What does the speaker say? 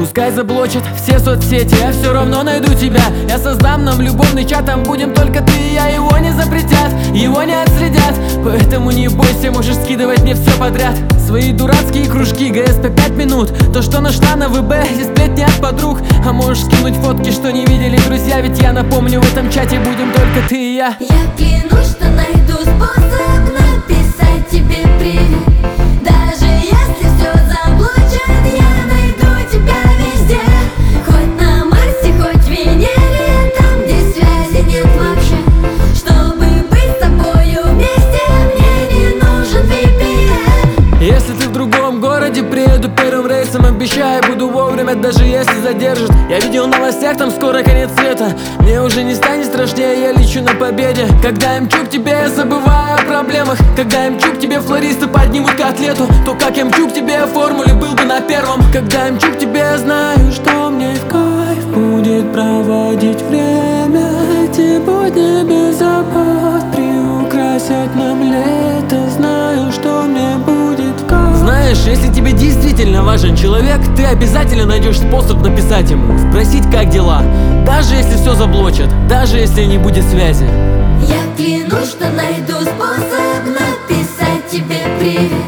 Пускай заблочат все соцсети, я все равно найду тебя. Я создам нам любовный чат, там будем только ты и я. Его не запретят, его не отследят, поэтому не бойся, можешь скидывать мне все подряд. Свои дурацкие кружки, ГС по 5 минут, то, что нашла на ВБ, и сплетни от подруг. А можешь скинуть фотки, что не видели друзья, ведь я напомню, в этом чате будем только ты и я. Я клянусь, что найду способ написать тебе привет. Даже если все заблочат, я найду тебя везде. Хоть на Марсе, хоть Венере, там, где связи нет вообще. Чтобы быть с тобою вместе, мне не нужен VPN. Если ты в другом городе, приеду первым рейсом, обещаю, буду вовремя, даже если задержат. Я видел в новостях, там скоро конец света. Мне уже не станет страшнее, я лечу на победе. Когда я мчу к тебе, я забываю о проблемах. Когда я мчу к тебе, флористы поднимут котлету. То, как я мчу к тебе, в формуле был бы на первом. Когда я мчу к тебе, я знаю, что мне в кайф будет проводить время. Эти будни без забот приукрасят нам лето. Знаю, что мне будет в кайф. Знаешь, если тебе действительно важен человек, ты обязательно найдешь способ написать ему, спросить, как дела. Даже если все заблочат, даже если не будет связи. Я клянусь, что найду способ написать тебе привет.